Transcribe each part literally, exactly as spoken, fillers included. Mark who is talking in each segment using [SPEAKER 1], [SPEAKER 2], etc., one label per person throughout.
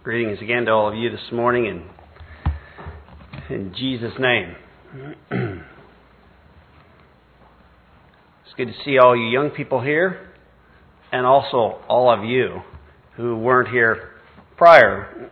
[SPEAKER 1] Greetings again to all of you this morning in, in Jesus' name. It's good to see all you young people here and also all of you who weren't here prior.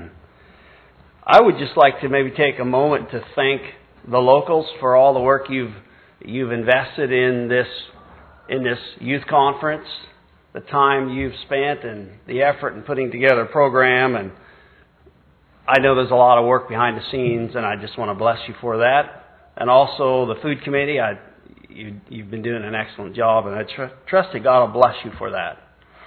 [SPEAKER 1] I would just like to maybe take a moment to thank the locals for all the work you've you've invested in this in this youth conference. The time you've spent and the effort in putting together a program. And I know there's a lot of work behind the scenes, and I just want to bless you for that. And also the food committee, I, you, you've been doing an excellent job, and I tr- trust that God will bless you for that.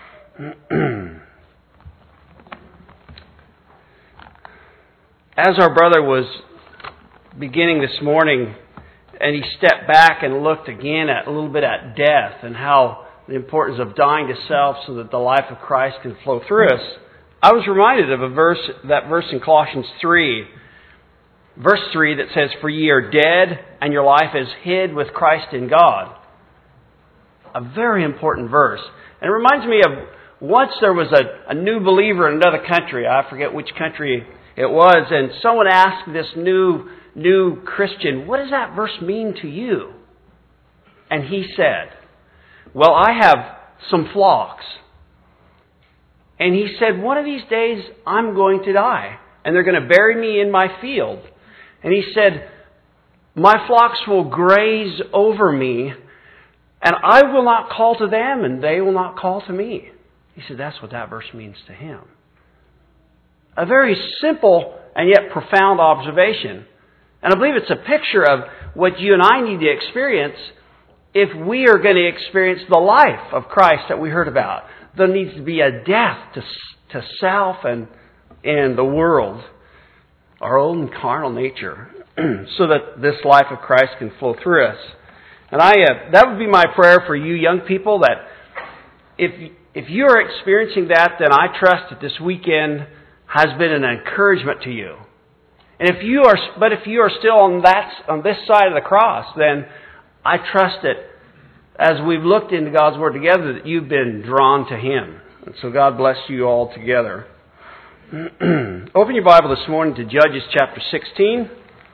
[SPEAKER 1] As our brother was beginning this morning, and he stepped back and looked again at a little bit at death and how the importance of dying to self so that the life of Christ can flow through us, I was reminded of a verse, that verse in Colossians three, verse three that says, "For ye are dead, and your life is hid with Christ in God." A very important verse. And it reminds me of once there was a, a new believer in another country. I forget which country it was, and someone asked this new, new Christian, "What does that verse mean to you?" And he said, "Well, I have some flocks." And he said, "One of these days I'm going to die, and they're going to bury me in my field." And he said, "My flocks will graze over me, and I will not call to them, and they will not call to me." He said that's what that verse means to him. A very simple and yet profound observation. And I believe it's a picture of what you and I need to experience if we are going to experience the life of Christ that we heard about. There needs to be a death to to self and and the world, our own carnal nature, so that this life of Christ can flow through us. And I uh, that would be my prayer for you young people, that if if you are experiencing that, then I trust that this weekend has been an encouragement to you. And if you are, but if you are still on that on this side of the cross, then I trust that as we've looked into God's Word together, that you've been drawn to Him. And so God bless you all together. Open your Bible this morning to Judges chapter sixteen.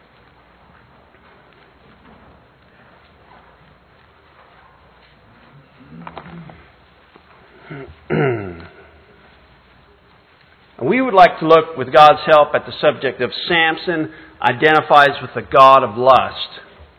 [SPEAKER 1] And we would like to look, with God's help, at the subject of Samson identifies with the god of lust.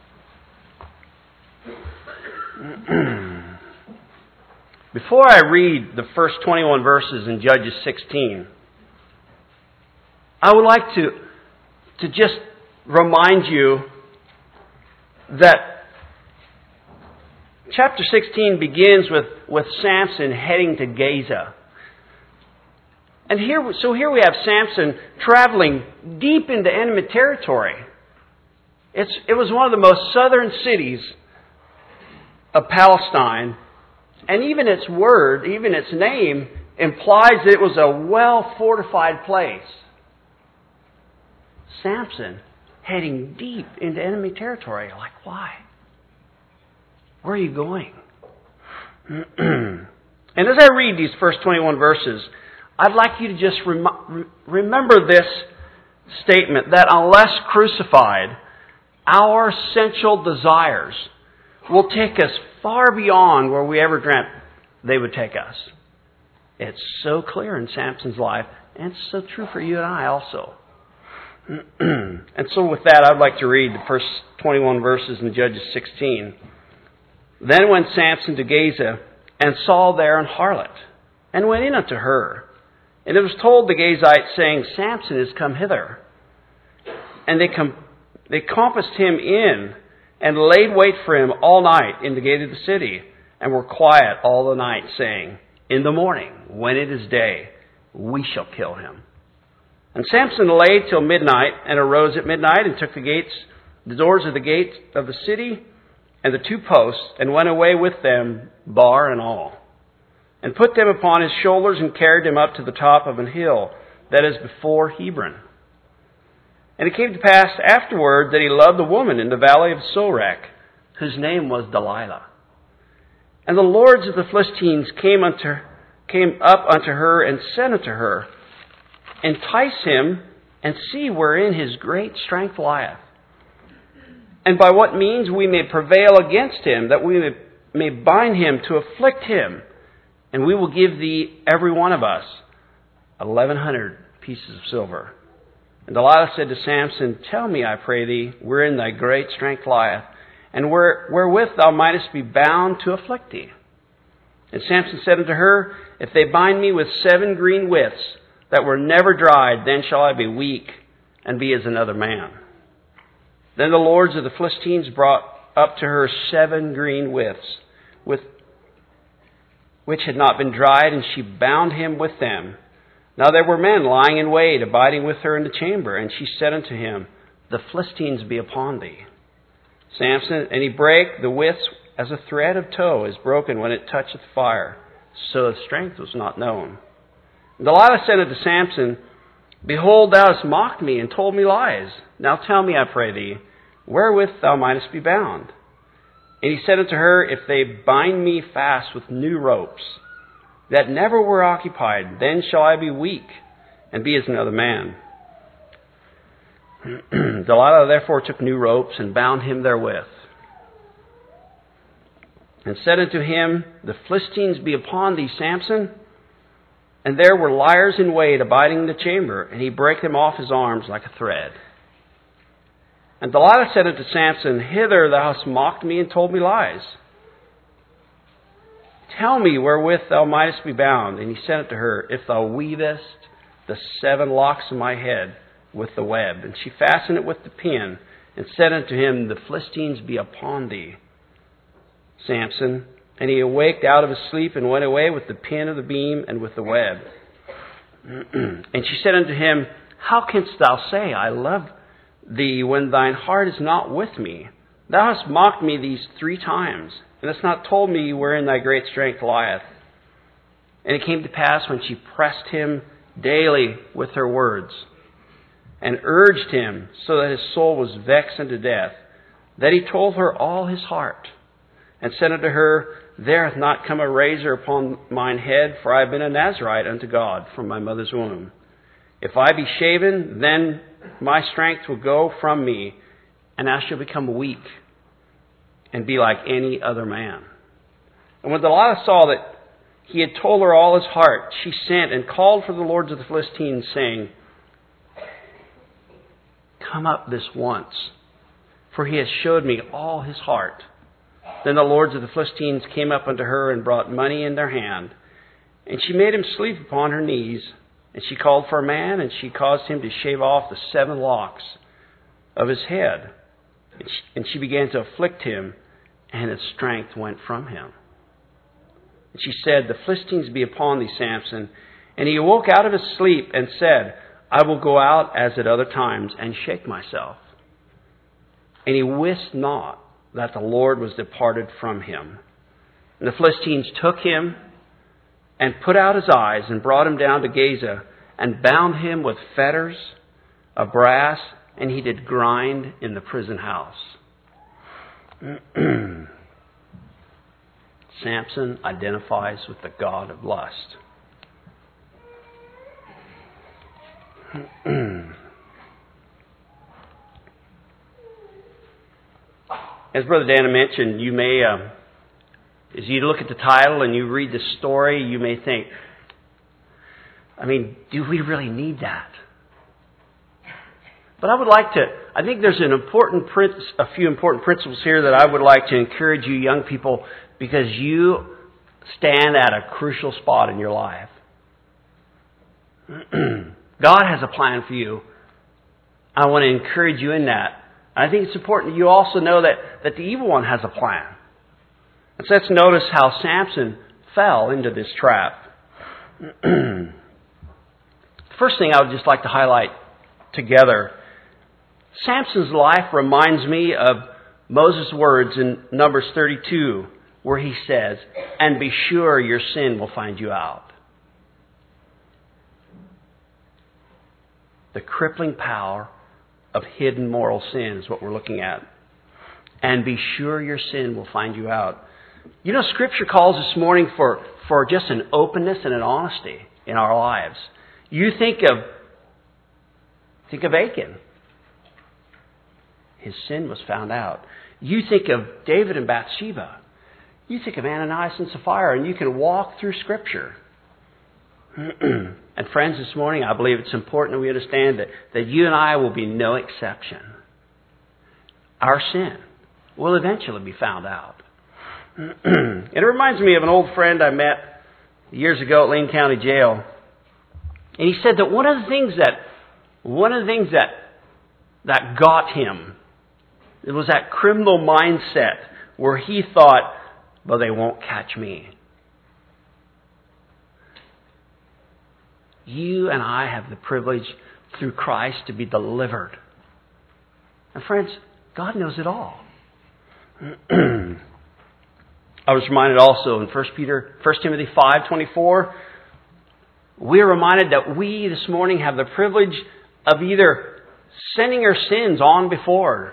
[SPEAKER 1] Before I read the first twenty-one verses in Judges sixteen, I would like to, to just remind you that chapter sixteen begins with, with Samson heading to Gaza. And here, so here we have Samson traveling deep into enemy territory. It's, it was one of the most southern cities of Palestine, and even its word, even its name, implies that it was a well-fortified place. Samson heading deep into enemy territory. Like, why? Where are you going? And as I read these first twenty-one verses, I'd like you to just rem- remember this statement, that unless crucified, our sensual desires will take us far beyond where we ever dreamt they would take us. It's so clear in Samson's life, and it's so true for you and I also. And so with that, I'd like to read the first twenty-one verses in Judges sixteen. "Then went Samson to Gaza, and saw there an harlot, and went in unto her. And it was told the Gazites, saying, Samson is come hither. And they com- they compassed him in, and laid wait for him all night in the gate of the city, and were quiet all the night, saying, In the morning, when it is day, we shall kill him. And Samson lay till midnight, and arose at midnight, and took the gates, the doors of the gate of the city, and the two posts, and went away with them, bar and all, and put them upon his shoulders, and carried them up to the top of an hill that is before Hebron. And it came to pass afterward that he loved a woman in the valley of Sorek, whose name was Delilah. And the lords of the Philistines came unto came up unto her, and said unto her, entice him, and see wherein his great strength lieth. And by what means we may prevail against him, that we may, may bind him to afflict him. And we will give thee, every one of us, eleven hundred pieces of silver. And Delilah said to Samson, Tell me, I pray thee, wherein thy great strength lieth, and where, wherewith thou mightest be bound to afflict thee. And Samson said unto her, If they bind me with seven green withs that were never dried, then shall I be weak and be as another man. Then the lords of the Philistines brought up to her seven green withs, with which had not been dried, and she bound him with them. Now there were men lying in wait, abiding with her in the chamber, and she said unto him, The Philistines be upon thee. Samson, and he brake the withs as a thread of tow is broken when it toucheth fire. So the strength was not known. And Delilah said unto Samson, Behold, thou hast mocked me and told me lies. Now tell me, I pray thee, wherewith thou mightest be bound. And he said unto her, If they bind me fast with new ropes, that never were occupied, then shall I be weak, and be as another man. Delilah therefore took new ropes, and bound him therewith, and said unto him, The Philistines be upon thee, Samson. And there were liers in wait, abiding in the chamber, and he brake them off his arms like a thread. And Delilah said unto Samson, Hither thou hast mocked me and told me lies. Tell me wherewith thou mightest be bound. And he said unto her, If thou weavest the seven locks of my head with the web. And she fastened it with the pin, and said unto him, The Philistines be upon thee, Samson. And he awaked out of his sleep, and went away with the pin of the beam and with the web. And she said unto him, How canst thou say, I love thee, when thine heart is not with me? Thou hast mocked me these three times, and hast not told me wherein thy great strength lieth. And it came to pass, when she pressed him daily with her words, and urged him so that his soul was vexed unto death, that he told her all his heart, and said unto her, There hath not come a razor upon mine head, for I have been a Nazarite unto God from my mother's womb. If I be shaven, then my strength will go from me, and I shall become weak, and be like any other man. And when Delilah saw that he had told her all his heart, she sent and called for the lords of the Philistines, saying, Come up this once, for he has showed me all his heart. Then the lords of the Philistines came up unto her, and brought money in their hand. And she made him sleep upon her knees. And she called for a man, and she caused him to shave off the seven locks of his head. And she, and she began to afflict him, and his strength went from him. And she said, The Philistines be upon thee, Samson. And he awoke out of his sleep, and said, I will go out as at other times, and shake myself. And he wist not that the Lord was departed from him. And the Philistines took him, and put out his eyes, and brought him down to Gaza, and bound him with fetters of brass, and he did grind in the prison house. Samson identifies with the god of lust. As Brother Dana mentioned, you may, uh, as you look at the title and you read the story, you may think, I mean, do we really need that? But I would like to, I think there's an important, a few important principles here that I would like to encourage you young people, because you stand at a crucial spot in your life. God has a plan for you. I want to encourage you in that. I think it's important that you also know that, that the evil one has a plan. And so let's notice how Samson fell into this trap. The first thing I would just like to highlight together, Samson's life reminds me of Moses' words in Numbers thirty-two, where he says, And be sure your sin will find you out. The crippling power of hidden moral sin is what we're looking at. And be sure your sin will find you out. You know, Scripture calls this morning for, for just an openness and an honesty in our lives. You think of Think of Achan. His sin was found out. You think of David and Bathsheba. You think of Ananias and Sapphira, and you can walk through Scripture. And friends, this morning, I believe it's important that we understand that, that you and I will be no exception. Our sin will eventually be found out. It reminds me of an old friend I met years ago at Lane County Jail. And he said that one of the things that one of the things that that got him, it was that criminal mindset where he thought, well, they won't catch me. You and I have the privilege through Christ to be delivered. And friends, God knows it all. I was reminded also in First Peter, First Timothy five twenty-four, we are reminded that we this morning have the privilege of either sending our sins on before,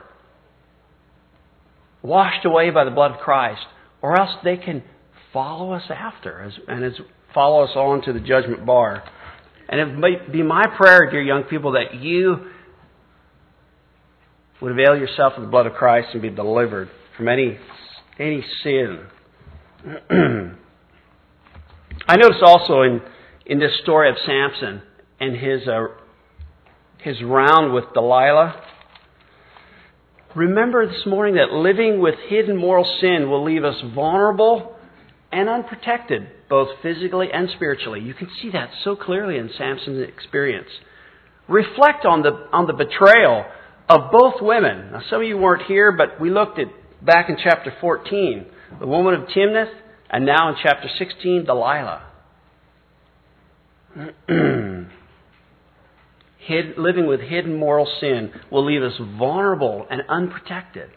[SPEAKER 1] washed away by the blood of Christ, or else they can follow us after as, and as follow us on to the judgment bar. And it might be my prayer, dear young people, that you would avail yourself of the blood of Christ and be delivered from any any sin. I notice also in, in this story of Samson and his uh, his round with Delilah, remember this morning that living with hidden moral sin will leave us vulnerable and unprotected, both physically and spiritually. You can see that so clearly in Samson's experience. Reflect on the on the betrayal of both women. Now, some of you weren't here, but we looked at back in chapter fourteen, the woman of Timnath, and now in chapter sixteen, Delilah. Hid, living with hidden moral sin will leave us vulnerable and unprotected.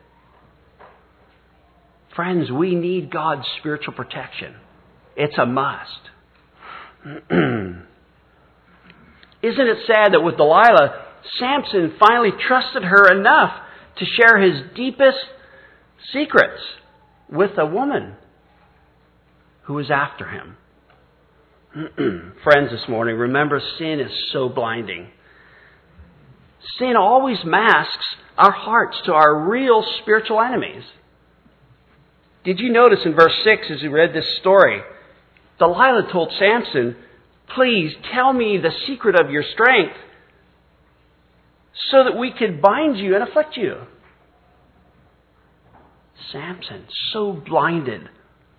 [SPEAKER 1] Friends, we need God's spiritual protection. It's a must. Isn't it sad that with Delilah, Samson finally trusted her enough to share his deepest secrets with a woman who was after him? Friends, this morning, remember, sin is so blinding. Sin always masks our hearts to our real spiritual enemies. Did you notice in verse six as you read this story, Delilah told Samson, please tell me the secret of your strength so that we could bind you and afflict you. Samson, so blinded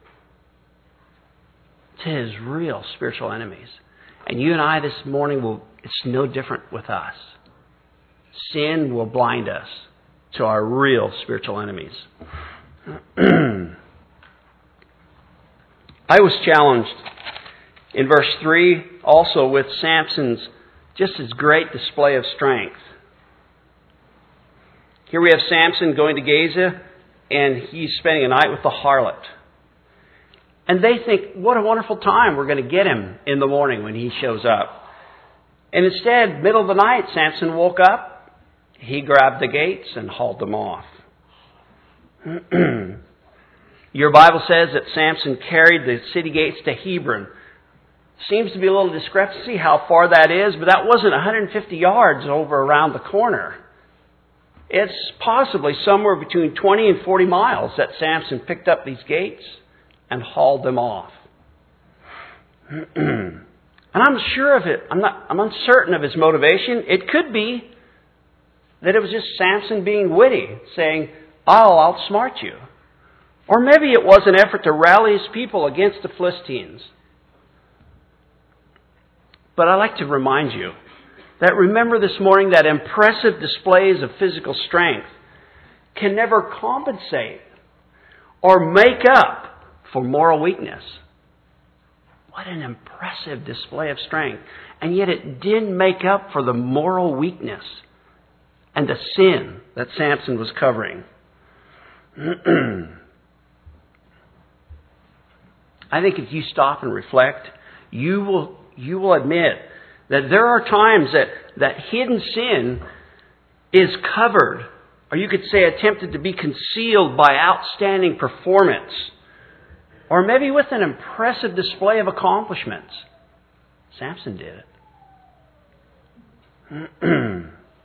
[SPEAKER 1] to his real spiritual enemies. And you and I this morning, will it's no different with us. Sin will blind us to our real spiritual enemies. I was challenged in verse three also with Samson's just his great display of strength. Here we have Samson going to Gaza, and he's spending a night with the harlot. And they think, what a wonderful time, we're going to get him in the morning when he shows up. And instead, middle of the night, Samson woke up, he grabbed the gates and hauled them off. Your Bible says that Samson carried the city gates to Hebron. Seems to be a little discrepancy how far that is, but that wasn't one hundred fifty yards over around the corner. It's possibly somewhere between twenty and forty miles that Samson picked up these gates and hauled them off. And I'm sure of it. I'm not. I'm uncertain of his motivation. It could be that it was just Samson being witty, saying, I'll outsmart you. Or maybe it was an effort to rally his people against the Philistines. But I'd like to remind you that remember this morning that impressive displays of physical strength can never compensate or make up for moral weakness. What an impressive display of strength. And yet it didn't make up for the moral weakness and the sin that Samson was covering. I think if you stop and reflect, you will you will admit that there are times that, that hidden sin is covered, or you could say attempted to be concealed by outstanding performance, or maybe with an impressive display of accomplishments. Samson did it.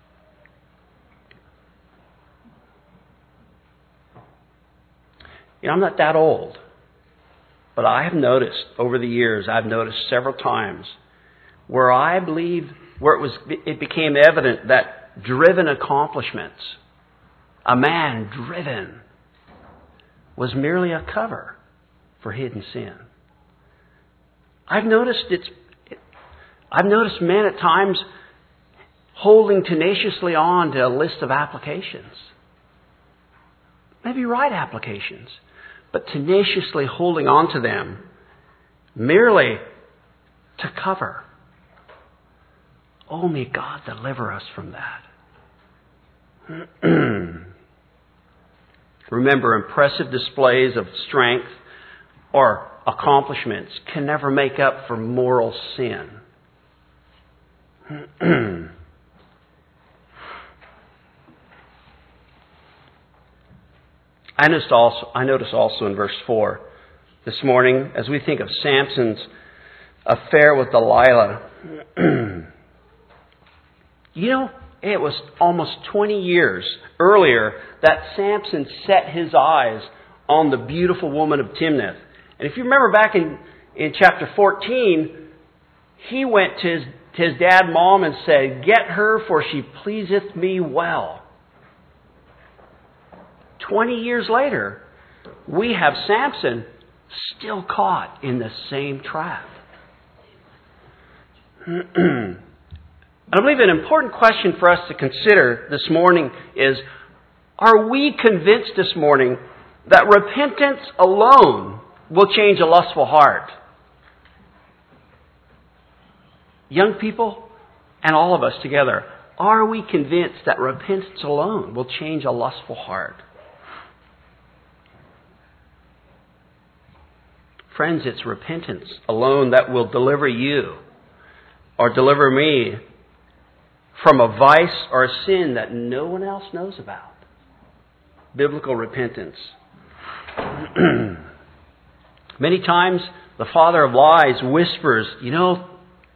[SPEAKER 1] You know, I'm not that old. But I have noticed over the years, I've noticed several times where I believe, where it was, it became evident that driven accomplishments, a man driven, was merely a cover for hidden sin. I've noticed it's, I've noticed men at times holding tenaciously on to a list of applications. Maybe right applications, but tenaciously holding on to them merely to cover. Oh, may God deliver us from that. Remember, impressive displays of strength or accomplishments can never make up for moral sin. I noticed also, I noticed also in verse four this morning, as we think of Samson's affair with Delilah, you know, it was almost twenty years earlier that Samson set his eyes on the beautiful woman of Timnath. And if you remember back in, in chapter fourteen, he went to his, to his dad, mom, and said, "Get her, for she pleaseth me well." Twenty years later, we have Samson still caught in the same trap. I believe an important question for us to consider this morning is, are we convinced this morning that repentance alone will change a lustful heart? Young people and all of us together, are we convinced that repentance alone will change a lustful heart? Friends, it's repentance alone that will deliver you or deliver me from a vice or a sin that no one else knows about. Biblical repentance. Many times, the father of lies whispers, you know,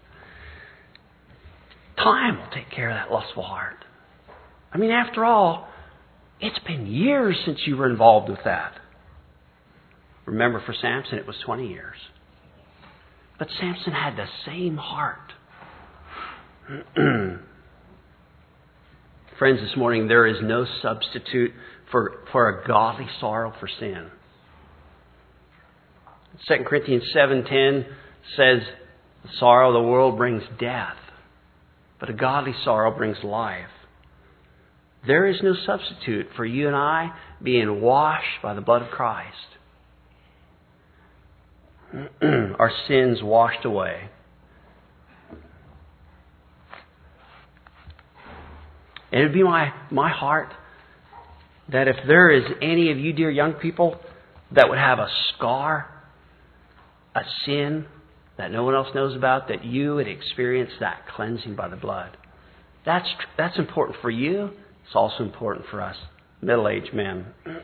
[SPEAKER 1] time will take care of that lustful heart. I mean, after all, it's been years since you were involved with that. Remember, for Samson, it was twenty years. But Samson had the same heart. Friends, this morning, there is no substitute for, for a godly sorrow for sin. Second Corinthians seven ten says, "The sorrow of the world brings death, but a godly sorrow brings life." There is no substitute for you and I being washed by the blood of Christ. Our sins washed away. And it would be my, my heart that if there is any of you, dear young people, that would have a scar, a sin that no one else knows about, that you would experience that cleansing by the blood. That's, that's important for you. It's also important for us middle-aged men.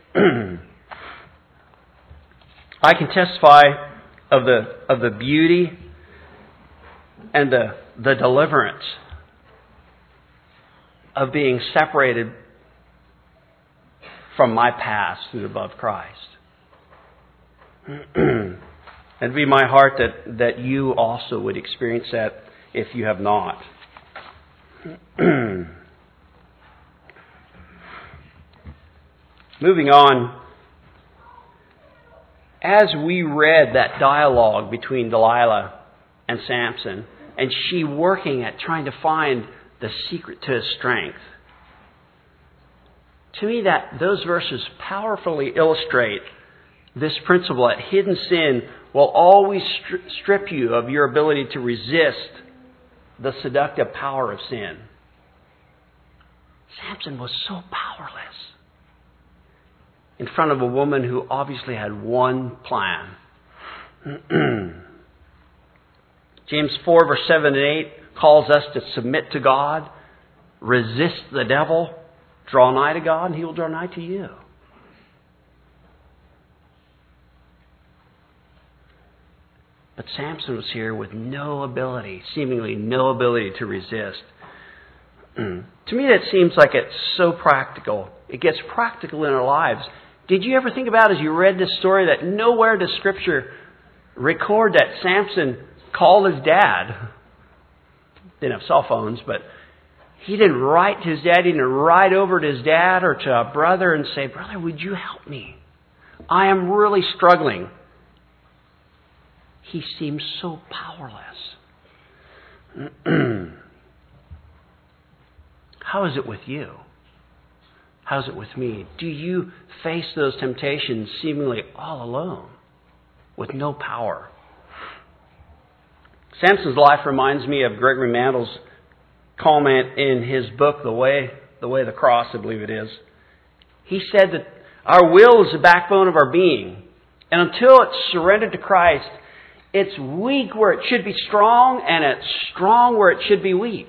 [SPEAKER 1] I can testify of the of the beauty and the the deliverance of being separated from my past through the blood of Christ. And it'd be my heart that, that you also would experience that if you have not. Moving on, as we read that dialogue between Delilah and Samson, and she working at trying to find the secret to his strength, to me that those verses powerfully illustrate this principle that hidden sin will always stri- strip you of your ability to resist the seductive power of sin. Samson was so powerless in front of a woman who obviously had one plan. James four, verse seven and eight calls us to submit to God, resist the devil, draw nigh to God, and He will draw nigh to you. But Samson was here with no ability, seemingly no ability to resist. To me, that seems like it's so practical. It gets practical in our lives Did you ever think about as you read this story that nowhere does Scripture record that Samson called his dad? Didn't have cell phones, but he didn't write to his dad. He didn't write over to his dad or to a brother and say, "Brother, would you help me? I am really struggling." He seems so powerless. How is it with you? How is it with me? Do you face those temptations seemingly all alone, with no power? Samson's life reminds me of Gregory Mandel's comment in his book, The Way, The Way of the Cross, I believe it is. He said that our will is the backbone of our being. And until it's surrendered to Christ, it's weak where it should be strong, and it's strong where it should be weak.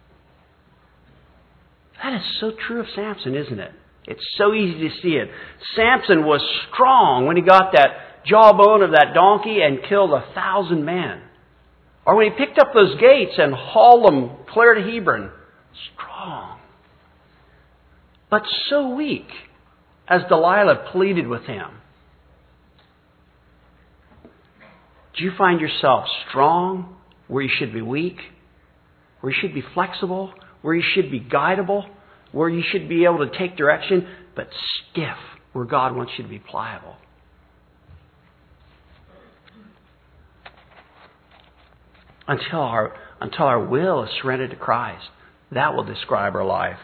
[SPEAKER 1] That is so true of Samson, isn't it? It's so easy to see it. Samson was strong when he got that jawbone of that donkey and killed a thousand men. Or when he picked up those gates and hauled them clear to Hebron. Strong. But so weak as Delilah pleaded with him. Do you find yourself strong where you should be weak? Where you should be flexible? Where you should be guidable? Where you should be able to take direction? But stiff where God wants you to be pliable? Until our, until our will is surrendered to Christ. That will describe our life.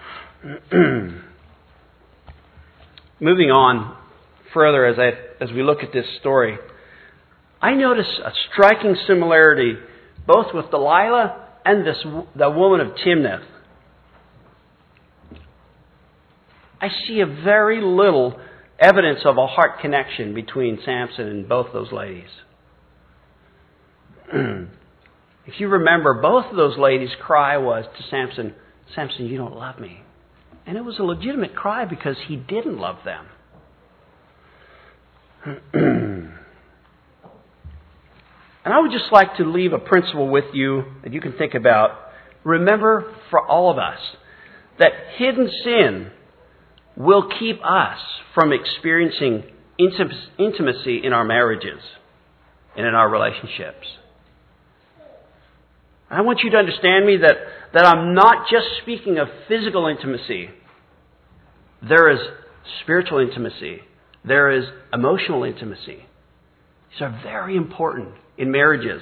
[SPEAKER 1] Moving on further as I as we look at this story, I notice a striking similarity both with Delilah and this the woman of Timnath. I see a very little evidence of a heart connection between Samson and both those ladies. If you remember, both of those ladies' cry was to Samson, "Samson, you don't love me." And it was a legitimate cry because he didn't love them. And I would just like to leave a principle with you that you can think about. Remember, for all of us, that hidden sin will keep us from experiencing intimacy in our marriages and in our relationships. I want you to understand me that, that I'm not just speaking of physical intimacy. There is spiritual intimacy. There is emotional intimacy. These are very important in marriages.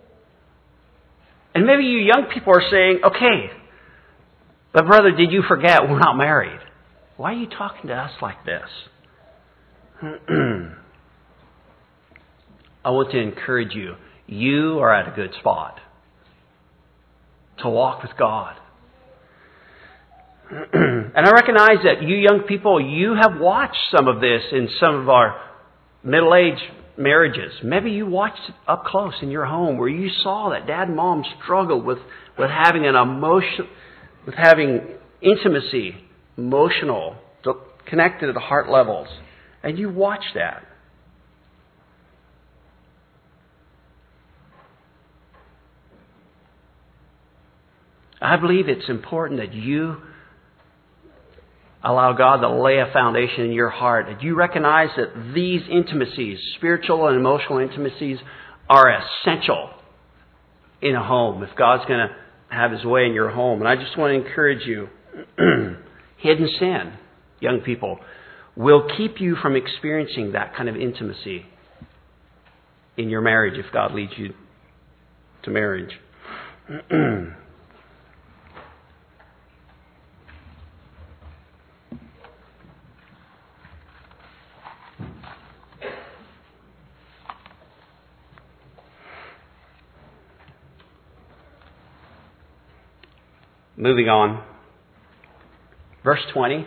[SPEAKER 1] And maybe you young people are saying, "Okay, but brother, did you forget we're not married? Why are you talking to us like this?" I want to encourage you. You are at a good spot to walk with God. And I recognize that you young people, you have watched some of this in some of our middle-aged marriages. Maybe you watched it up close in your home where you saw that dad and mom struggled with, with having an emotion, with having intimacy, emotional, connected at the heart levels. And you watched that. I believe it's important that you allow God to lay a foundation in your heart, that you recognize that these intimacies, spiritual and emotional intimacies, are essential in a home if God's going to have His way in your home. And I just want to encourage you, hidden sin, young people, will keep you from experiencing that kind of intimacy in your marriage if God leads you to marriage. Moving on. Verse twenty.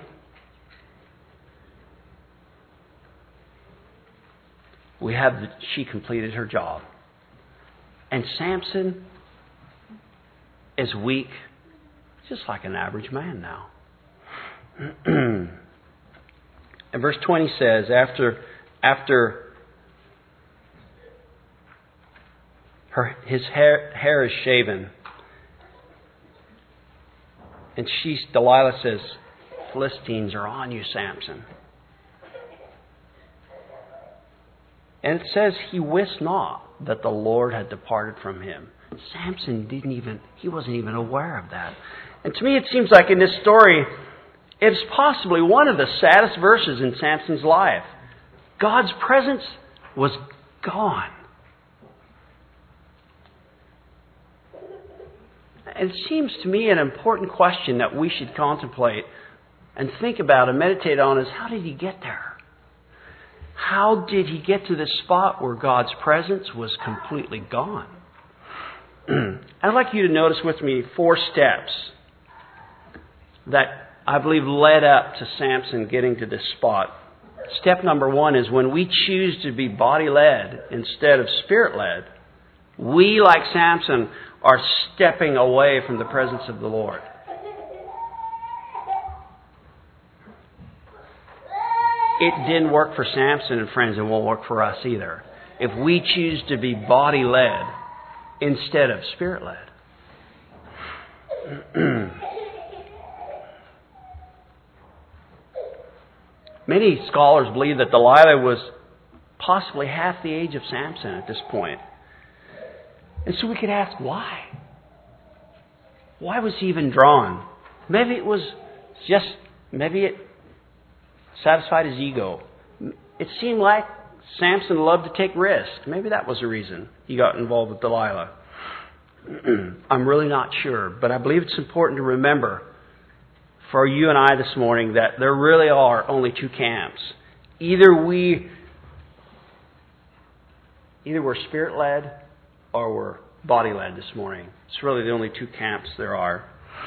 [SPEAKER 1] We have that she completed her job. And Samson is weak, just like an average man now. And verse twenty says, after after her his hair, hair is shaven, and she, Delilah says, "Philistines are on you, Samson." And it says he wist not that the Lord had departed from him. Samson didn't even, he wasn't even aware of that. And to me it seems like in this story, it's possibly one of the saddest verses in Samson's life. God's presence was gone. And it seems to me an important question that we should contemplate and think about and meditate on is, how did he get there? How did he get to this spot where God's presence was completely gone? I'd like you to notice with me four steps that I believe led up to Samson getting to this spot. Step number one is when we choose to be body-led instead of spirit-led, we, like Samson, are stepping away from the presence of the Lord. It didn't work for Samson, and friends, it won't work for us either. If we choose to be body-led instead of spirit-led. Many scholars believe that Delilah was possibly half the age of Samson at this point. And so we could ask, why? Why was he even drawn? Maybe it was just, maybe it satisfied his ego. It seemed like Samson loved to take risks. Maybe that was the reason he got involved with Delilah. I'm really not sure, but I believe it's important to remember for you and I this morning that there really are only two camps. Either we, either we're spirit-led or we're body-led this morning. It's really the only two camps there are.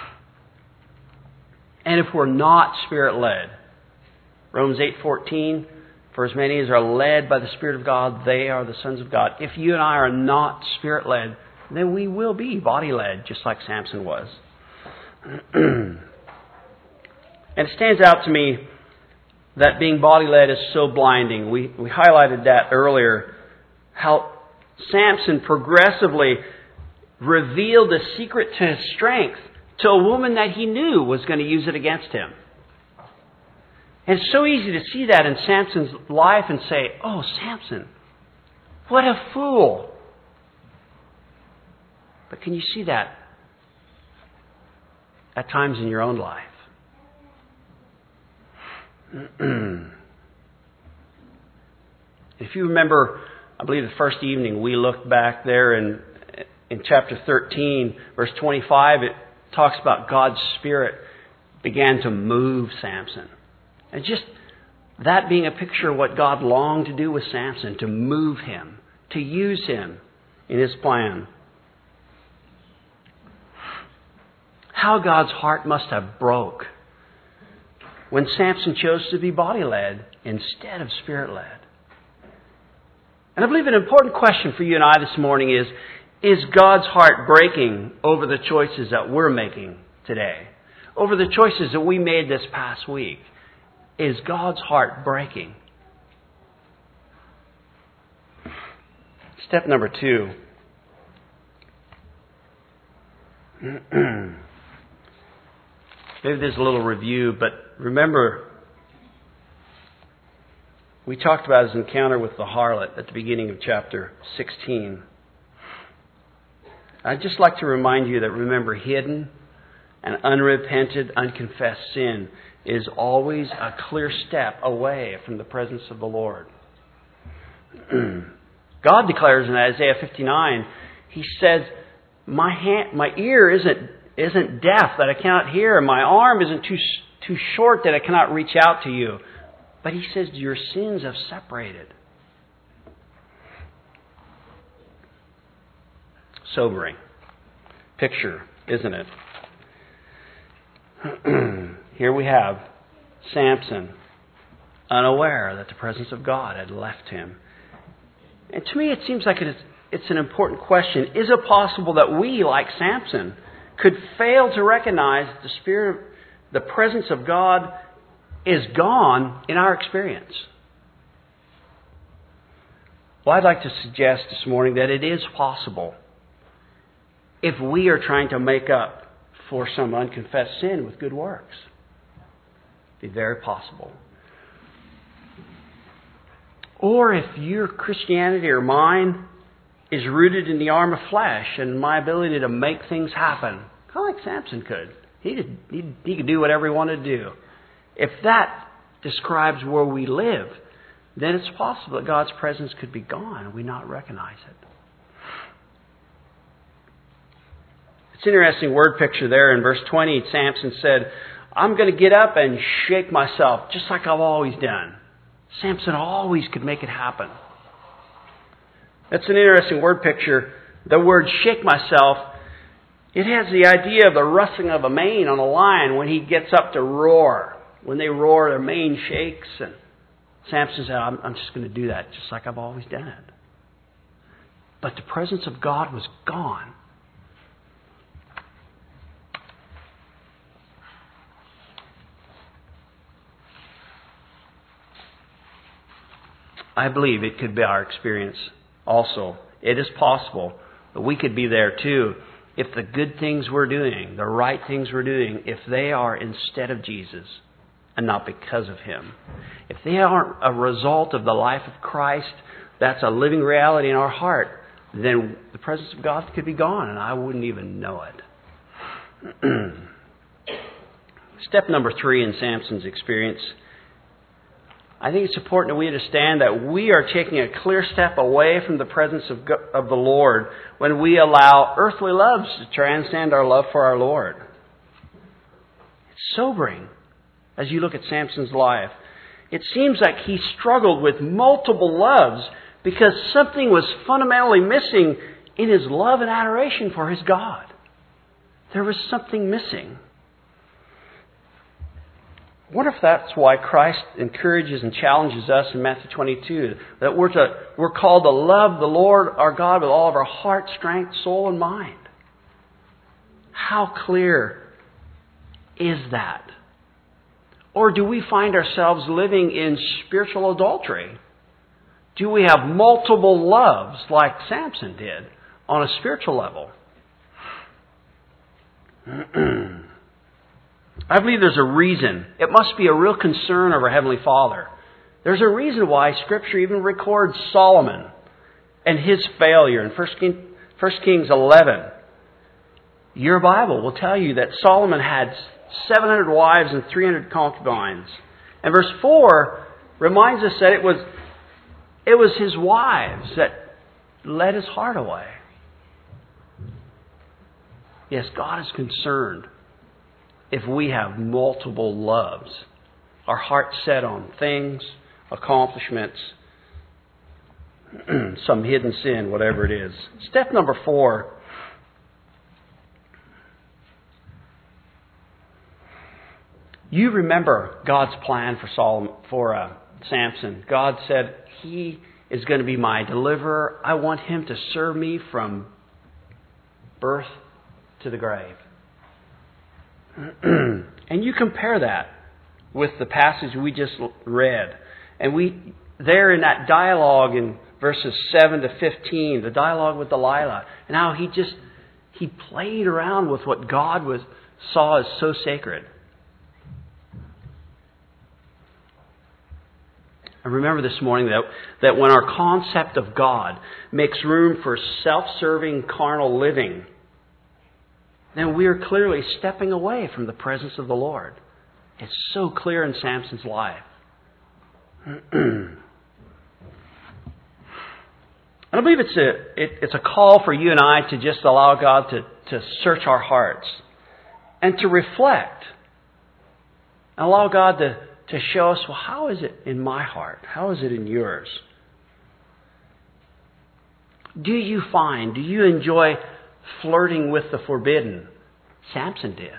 [SPEAKER 1] And if we're not spirit-led, Romans eight fourteen, for as many as are led by the Spirit of God, they are the sons of God. If you and I are not spirit-led, then we will be body-led, just like Samson was. And it stands out to me that being body-led is so blinding. We, we highlighted that earlier, how Samson progressively revealed the secret to his strength to a woman that he knew was going to use it against him. And it's so easy to see that in Samson's life and say, oh, Samson, what a fool. But can you see that at times in your own life? If you remember, I believe the first evening we looked back there in, in chapter thirteen, verse twenty-five, it talks about God's Spirit began to move Samson. And just that being a picture of what God longed to do with Samson, to move him, to use him in His plan. How God's heart must have broke when Samson chose to be body-led instead of spirit-led. And I believe an important question for you and I this morning is, is God's heart breaking over the choices that we're making today? Over the choices that we made this past week? Is God's heart breaking? Step number two. Maybe there's a little review, but remember, we talked about his encounter with the harlot at the beginning of chapter sixteen. I'd just like to remind you that, remember, hidden and unrepented, unconfessed sin is always a clear step away from the presence of the Lord. God declares in Isaiah fifty-nine, He says, my hand, my ear isn't isn't deaf that I cannot hear, and my arm isn't too too short that I cannot reach out to you. But He says, your sins have separated. Sobering picture, isn't it? Here we have Samson, unaware that the presence of God had left him. And to me it seems like it is, it's an important question. Is it possible that we, like Samson, could fail to recognize that the Spirit, the presence of God is gone in our experience? Well, I'd like to suggest this morning that it is possible if we are trying to make up for some unconfessed sin with good works. It'd be very possible. Or if your Christianity or mine is rooted in the arm of flesh and my ability to make things happen, kind of like Samson could. He, did, he, he could do whatever he wanted to do. If that describes where we live, then it's possible that God's presence could be gone and we not recognize it. It's an interesting word picture there in verse twenty. Samson said, I'm going to get up and shake myself just like I've always done. Samson always could make it happen. That's an interesting word picture. The word shake myself, it has the idea of the rustling of a mane on a lion when he gets up to roar. When they roar, their mane shakes. And Samson said, I'm, I'm just going to do that just like I've always done it. But the presence of God was gone. I believe it could be our experience also. It is possible that we could be there too if the good things we're doing, the right things we're doing, if they are instead of Jesus and not because of Him. If they aren't a result of the life of Christ, that's a living reality in our heart, then the presence of God could be gone and I wouldn't even know it. Step number three in Samson's experience, I think it's important that we understand that we are taking a clear step away from the presence of God, of the Lord when we allow earthly loves to transcend our love for our Lord. It's sobering as you look at Samson's life. It seems like he struggled with multiple loves because something was fundamentally missing in his love and adoration for his God. There was something missing. I wonder if that's why Christ encourages and challenges us in Matthew twenty-two, that we're to we're called to love the Lord our God with all of our heart, strength, soul, and mind. How clear is that? Or do we find ourselves living in spiritual adultery? Do we have multiple loves like Samson did on a spiritual level? I believe there's a reason. It must be a real concern of our Heavenly Father. There's a reason why Scripture even records Solomon and his failure in First Kings eleven. Your Bible will tell you that Solomon had seven hundred wives and three hundred concubines. And verse four reminds us that it was, it was his wives that led his heart away. Yes, God is concerned if we have multiple loves, our heart set on things, accomplishments, some hidden sin, whatever it is. Step number four. You remember God's plan for Solomon, for uh, Samson. God said, he is going to be my deliverer. I want him to serve me from birth to the grave. And you compare that with the passage we just read. And we, there in that dialogue in verses seven to fifteen, the dialogue with Delilah, and how he just, he played around with what God was saw as so sacred. I remember this morning that, that when our concept of God makes room for self-serving carnal living, then we are clearly stepping away from the presence of the Lord. It's so clear in Samson's life. And I believe it's a it, it's a call for you and I to just allow God to, to search our hearts and to reflect. And allow God to, to show us, well, how is it in my heart? How is it in yours? Do you find, do you enjoy flirting with the forbidden? Samson did.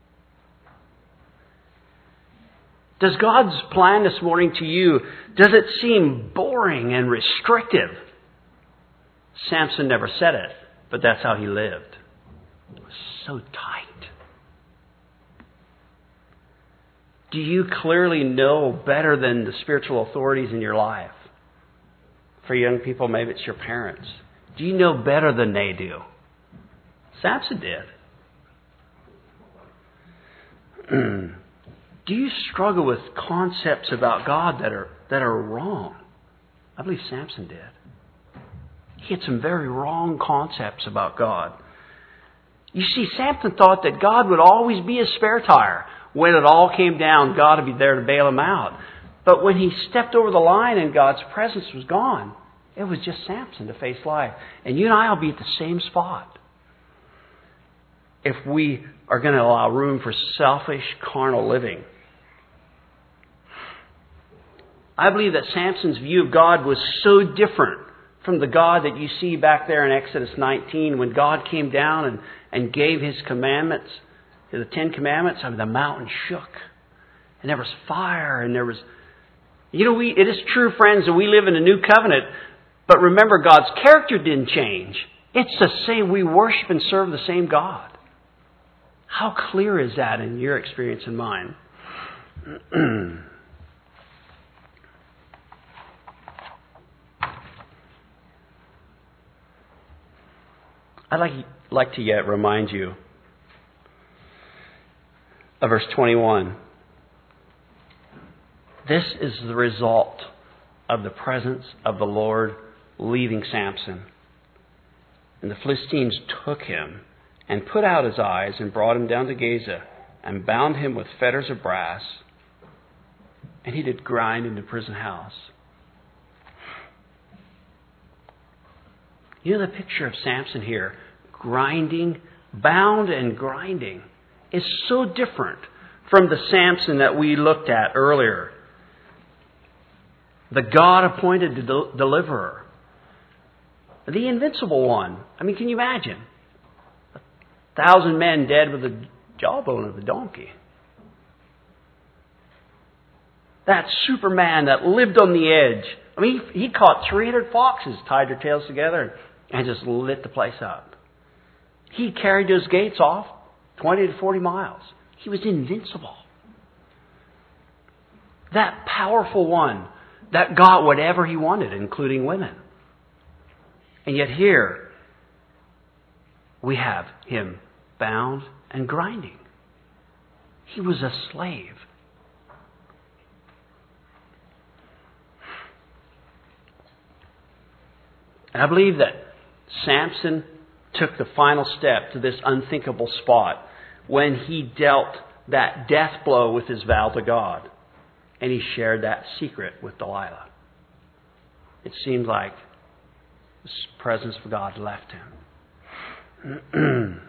[SPEAKER 1] Does God's plan this morning to you, does it seem boring and restrictive? Samson never said it, but that's how he lived. It was so tight. Do you clearly know better than the spiritual authorities in your life? For young people, maybe it's your parents. Do you know better than they do? Samson did. Do you struggle with concepts about God that are that are wrong? I believe Samson did. He had some very wrong concepts about God. You see, Samson thought that God would always be his spare tire. When it all came down, God would be there to bail him out. But when he stepped over the line and God's presence was gone, it was just Samson to face life. And you and I will be at the same spot if we are going to allow room for selfish, carnal living. I believe that Samson's view of God was so different from the God that you see back there in Exodus nineteen when God came down and, and gave His commandments, the Ten Commandments. I mean, the mountain shook. And there was fire and there was... You know, we, it is true, friends, that we live in a new covenant, but remember, God's character didn't change. It's the same. We worship and serve the same God. How clear is that in your experience and mine? I'd like, like to yet remind you of verse twenty-one. This is the result of the presence of the Lord leaving Samson. And the Philistines took him and put out his eyes and brought him down to Gaza and bound him with fetters of brass. And he did grind in the prison house. You know the picture of Samson here, grinding, bound and grinding, is so different from the Samson that we looked at earlier. The God-appointed del- deliverer. The invincible one. I mean, can you imagine? A thousand men dead with the jawbone of a donkey. That Superman that lived on the edge. I mean, he, he caught three hundred foxes, tied their tails together, and just lit the place up. He carried those gates off twenty to forty miles. He was invincible. That powerful one that got whatever he wanted, including women. And yet here, we have him bound and grinding. He was a slave. And I believe that Samson took the final step to this unthinkable spot when he dealt that death blow with his vow to God. And he shared that secret with Delilah. It seemed like the presence of God left him.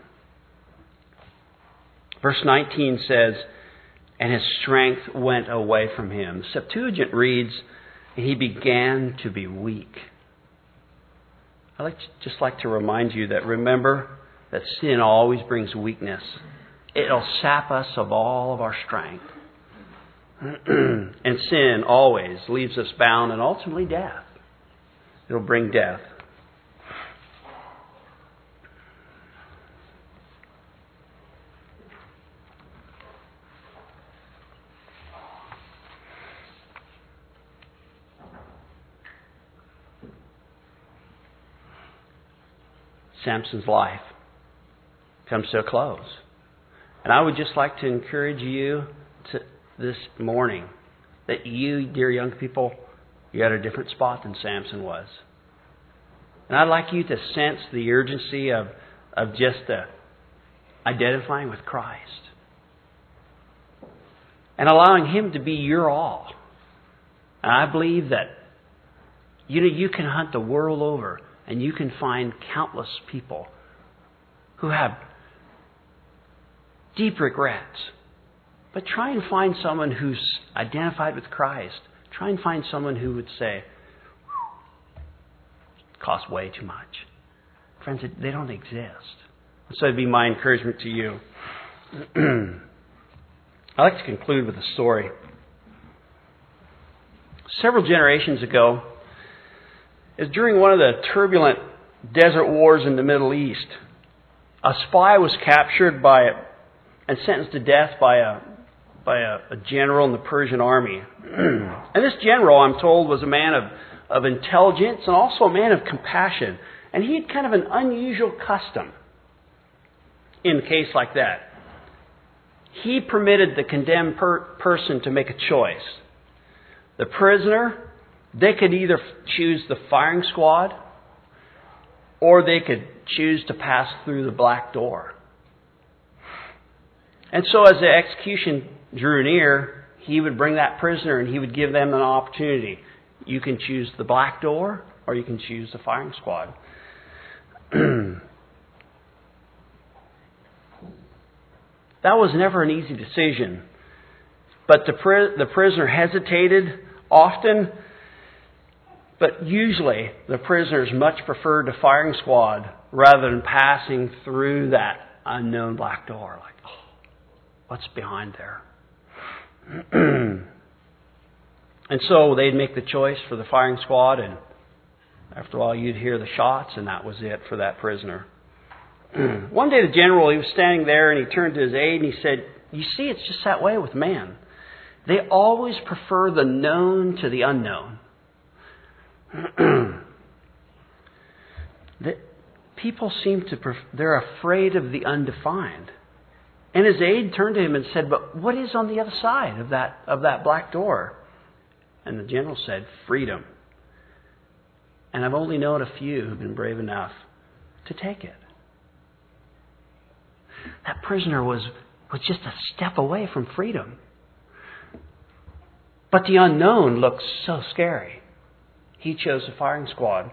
[SPEAKER 1] Verse nineteen says, and his strength went away from him. The Septuagint reads, and he began to be weak. I'd like to, just like to remind you that remember that sin always brings weakness. It'll sap us of all of our strength. And sin always leaves us bound and ultimately death. It'll bring death. Samson's life comes to a close. And I would just like to encourage you to this morning that you, dear young people, you're at a different spot than Samson was. And I'd like you to sense the urgency of, of just uh, identifying with Christ and allowing Him to be your all. And I believe that you know you can hunt the world over and you can find countless people who have deep regrets. But try and find someone who's identified with Christ. Try and find someone who would say, it costs way too much. Friends, they don't exist. So it'd be my encouragement to you. I'd like to conclude with a story. Several generations ago, it was during one of the turbulent desert wars in the Middle East. A spy was captured by and sentenced to death by a by a, a general in the Persian army. And this general, I'm told, was a man of, of intelligence and also a man of compassion. And he had kind of an unusual custom in a case like that. He permitted the condemned per- person to make a choice. The prisoner They could either choose the firing squad or they could choose to pass through the black door. And so as the execution drew near, he would bring that prisoner and he would give them an opportunity. You can choose the black door or you can choose the firing squad. That was never an easy decision. But the, pri- the prisoner hesitated often. But usually the prisoners much preferred the firing squad rather than passing through that unknown black door. Like, oh, what's behind there? And so they'd make the choice for the firing squad, and after all, you'd hear the shots, and that was it for that prisoner. One day the general, he was standing there, and he turned to his aide, and he said, "You see, it's just that way with man. They always prefer the known to the unknown. the, people seem to, pref- they're afraid of the undefined." And his aide turned to him and said, "But what is on the other side of that of that black door?" And the general said, "Freedom. And I've only known a few who've been brave enough to take it." That prisoner was, was just a step away from freedom. But the unknown looked so scary. He chose the firing squad.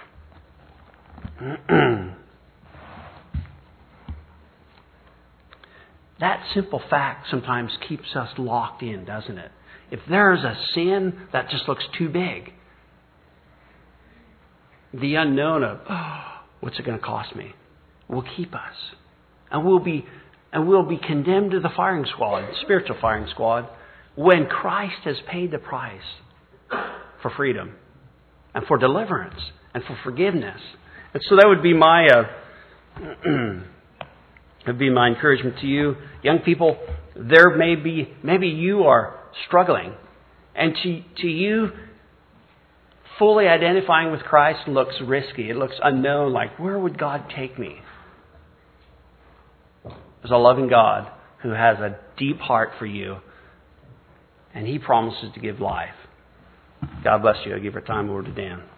[SPEAKER 1] That simple fact sometimes keeps us locked in, doesn't it? If there's a sin that just looks too big, the unknown of, oh, what's it going to cost me, will keep us. And we'll be and we'll be condemned to the firing squad, spiritual firing squad, when Christ has paid the price for freedom and for deliverance and for forgiveness. And so that would be my uh, would be my encouragement to you, young people. There may be maybe you are struggling, and to to you, fully identifying with Christ looks risky. It looks unknown. Like, where would God take me? There's a loving God who has a deep heart for you, and He promises to give life. God bless you. I give our time over to Dan.